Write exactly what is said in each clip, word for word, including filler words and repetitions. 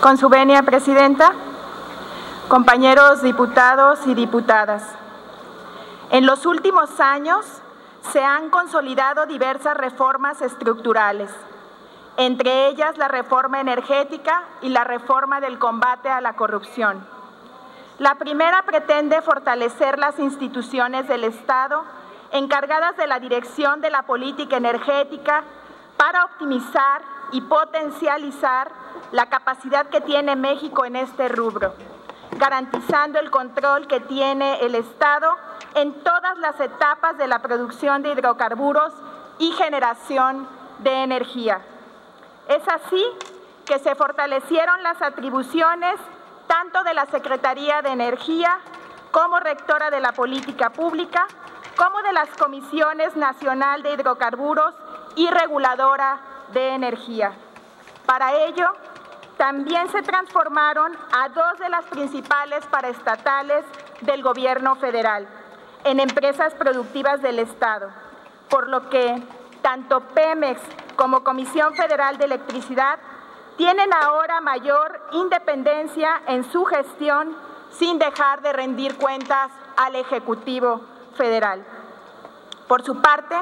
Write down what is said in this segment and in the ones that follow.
Con su venia, Presidenta, compañeros diputados y diputadas, en los últimos años se han consolidado diversas reformas estructurales, entre ellas la reforma energética y la reforma del combate a la corrupción. La primera pretende fortalecer las instituciones del Estado encargadas de la dirección de la política energética para optimizar y potencializar la capacidad que tiene México en este rubro, garantizando el control que tiene el Estado en todas las etapas de la producción de hidrocarburos y generación de energía. Es así que se fortalecieron las atribuciones tanto de la Secretaría de Energía como rectora de la política pública, como de las Comisiones Nacional de Hidrocarburos y Reguladora de Energía. Para ello, también se transformaron a dos de las principales paraestatales del Gobierno federal en empresas productivas del Estado, por lo que tanto Pemex como Comisión Federal de Electricidad tienen ahora mayor independencia en su gestión sin dejar de rendir cuentas al Ejecutivo Federal. Por su parte,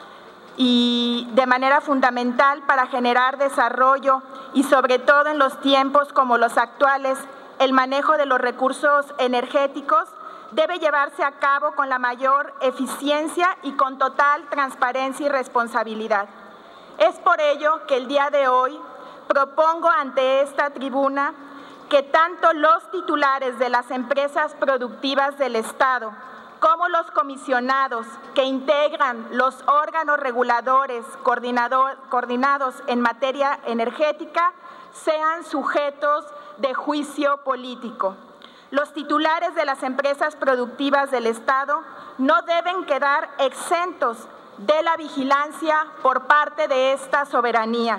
y de manera fundamental para generar desarrollo y sobre todo en los tiempos como los actuales, el manejo de los recursos energéticos debe llevarse a cabo con la mayor eficiencia y con total transparencia y responsabilidad. Es por ello que el día de hoy propongo ante esta tribuna que tanto los titulares de las empresas productivas del Estado como los comisionados que integran los órganos reguladores coordinador, coordinados en materia energética sean sujetos de juicio político. Los titulares de las empresas productivas del Estado no deben quedar exentos de la vigilancia por parte de esta soberanía.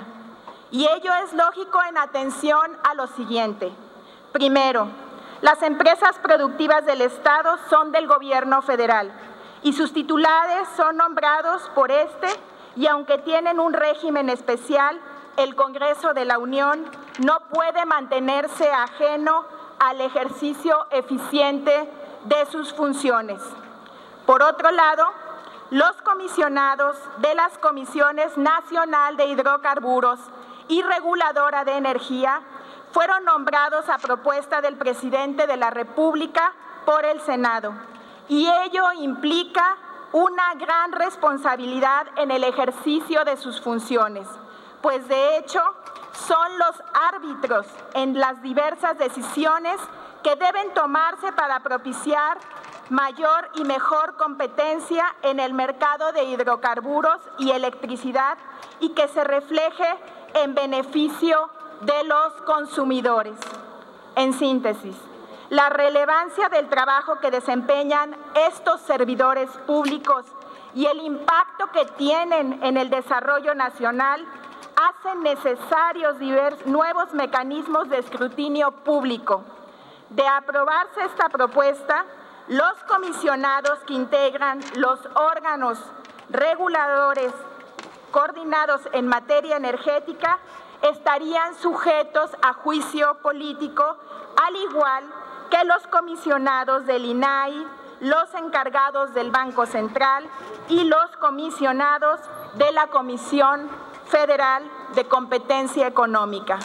Y ello es lógico en atención a lo siguiente. Primero, las empresas productivas del Estado son del Gobierno federal y sus titulares son nombrados por este, y aunque tienen un régimen especial, el Congreso de la Unión no puede mantenerse ajeno al ejercicio eficiente de sus funciones. Por otro lado, los comisionados de las Comisiones Nacional de Hidrocarburos y Reguladora de Energía fueron nombrados a propuesta del presidente de la República por el Senado, y ello implica una gran responsabilidad en el ejercicio de sus funciones, pues de hecho son los árbitros en las diversas decisiones que deben tomarse para propiciar mayor y mejor competencia en el mercado de hidrocarburos y electricidad y que se refleje en beneficio de los consumidores. En síntesis, la relevancia del trabajo que desempeñan estos servidores públicos y el impacto que tienen en el desarrollo nacional hacen necesarios diversos nuevos mecanismos de escrutinio público. De aprobarse esta propuesta, los comisionados que integran los órganos reguladores coordinados en materia energética estarían sujetos a juicio político, al igual que los comisionados del I N A I, los encargados del Banco Central y los comisionados de la Comisión Federal de Competencia Económica.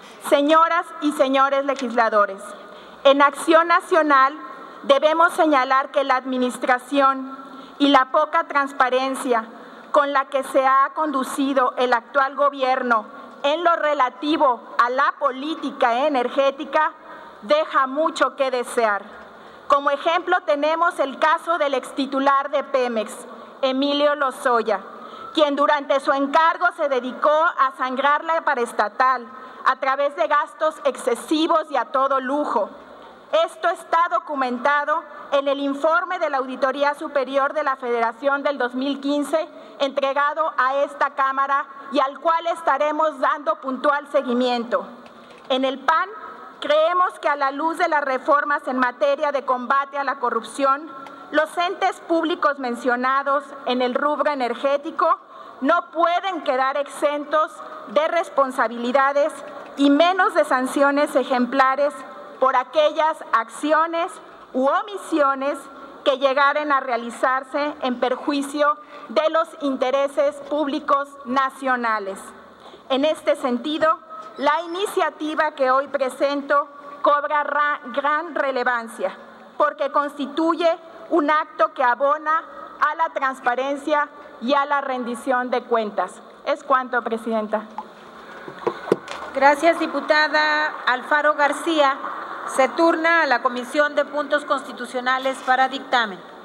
Señoras y señores legisladores, en Acción Nacional debemos señalar que la administración y la poca transparencia con la que se ha conducido el actual gobierno en lo relativo a la política energética deja mucho que desear. Como ejemplo tenemos el caso del extitular de Pemex, Emilio Lozoya, quien durante su encargo se dedicó a sangrar la paraestatal a través de gastos excesivos y a todo lujo. Esto está documentado en el informe de la Auditoría Superior de la Federación del dos mil quince, entregado a esta Cámara y al cual estaremos dando puntual seguimiento. En el P A N creemos que a la luz de las reformas en materia de combate a la corrupción, los entes públicos mencionados en el rubro energético no pueden quedar exentos de responsabilidades y menos de sanciones ejemplares por aquellas acciones u omisiones que llegaren a realizarse en perjuicio de los intereses públicos nacionales. En este sentido, la iniciativa que hoy presento cobra gran relevancia porque constituye un acto que abona a la transparencia y a la rendición de cuentas. Es cuanto, Presidenta. Gracias, diputada Alfaro García. Se turna a la Comisión de Puntos Constitucionales para dictamen.